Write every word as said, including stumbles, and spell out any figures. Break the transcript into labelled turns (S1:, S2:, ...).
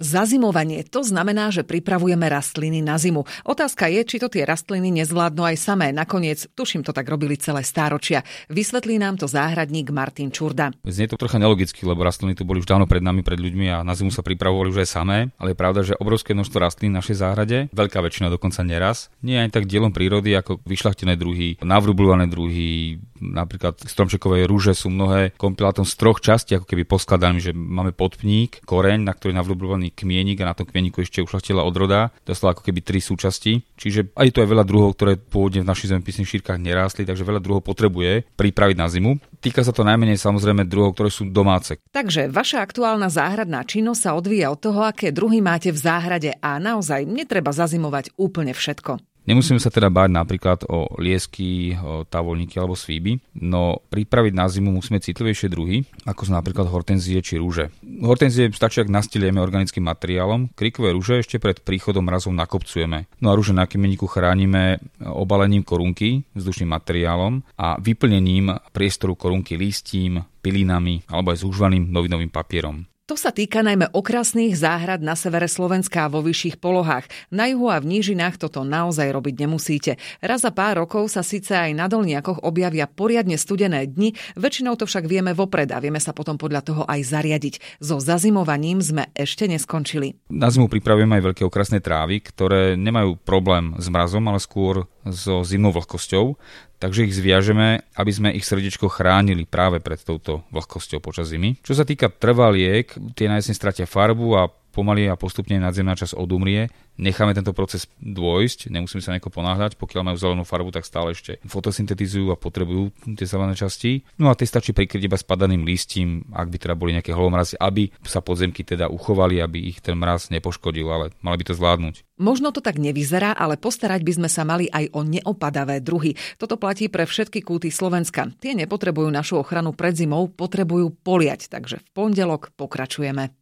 S1: Zazimovanie, to znamená, že pripravujeme rastliny na zimu. Otázka je, či to tie rastliny nezvládnu aj samé. Nakoniec, tuším, to tak robili celé stáročia. Vysvetlí nám to záhradník Martin Čurda.
S2: Znie to trocha nelogicky, lebo rastliny tu boli už dávno pred nami, pred ľuďmi a na zimu sa pripravovali už aj samé. Ale je pravda, že obrovské množstvo rastlín v našej záhrade, veľká väčšina dokonca neraz, nie je ani tak dielom prírody ako vyšľachtené druhy, navrublované druhy. Napríklad stromčekové rúže sú mnohé kompilátom z troch častí, ako keby poskladané, že máme podpník, koreň, na ktorý je navrublovaný kmienik a na tom kmieniku ešte ušľachtila odroda. Doslova ako keby tri súčasti. Čiže aj tu je veľa druhov, ktoré pôvodne v našich zemepisných šírkach nerástli, takže veľa druhov potrebuje pripraviť na zimu. Týka sa to najmenej samozrejme druhov, ktoré sú domáce.
S1: Takže vaša aktuálna záhradná činnosť sa odvíja od toho, aké druhy máte v záhrade a naozaj netreba zazimovať úplne všetko.
S2: Nemusíme sa teda báť napríklad o liesky, o tavolníky alebo svíby, no pripraviť na zimu musíme citlivejšie druhy, ako sú napríklad hortenzie či rúže. Hortenzie stačí, ak nastilieme organickým materiálom, krikové rúže ešte pred príchodom mrazov nakopcujeme. No a rúže na kmieniku chránime obalením korunky, vzdušným materiálom a vyplnením priestoru korunky listím, pilinami alebo aj zúžvaným novinovým papierom.
S1: To sa týka najmä okrasných záhrad na severe Slovenska a vo vyšších polohách. Na juhu a v nížinách toto naozaj robiť nemusíte. Raz za pár rokov sa síce aj na dolniakoch objavia poriadne studené dni, väčšinou to však vieme vopred a vieme sa potom podľa toho aj zariadiť. So zazimovaním sme ešte neskončili.
S2: Na zimu pripravujeme aj veľké okrasné trávy, ktoré nemajú problém s mrazom, ale skôr so zimnou vlhkosťou. Takže ich zviažeme, aby sme ich srdiečko chránili práve pred touto vlhkosťou počas zimy. Čo sa týka trvaliek, tie na jeseň stratia farbu a pomaly a postupne nadzemná časť odumrie. Necháme tento proces dôjsť, nemusíme sa nejako ponáhľať, pokiaľ majú zelenú farbu, tak stále ešte fotosyntetizujú a potrebujú tie zelené časti. No a tie stačí prikryť iba spadaným listím, ak by teda boli nejaké holomrazy, aby sa podzemky teda uchovali, aby ich ten mraz nepoškodil, ale mali by to zvládnuť.
S1: Možno to tak nevyzerá, ale postarať by sme sa mali aj o neopadavé druhy. Toto platí pre všetky kúty Slovenska. Tie nepotrebujú našu ochranu pred zimou, potrebujú poliať, takže v pondelok pokračujeme.